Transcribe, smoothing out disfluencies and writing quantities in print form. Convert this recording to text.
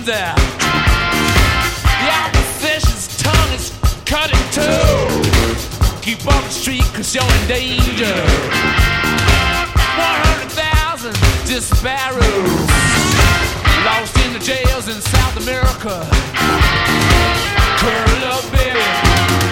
guns out. The opposition's tongue is cut in two. Keep off the street cause you're in danger. 100,000 disparados lost in the jails in South America. Curl up, baby.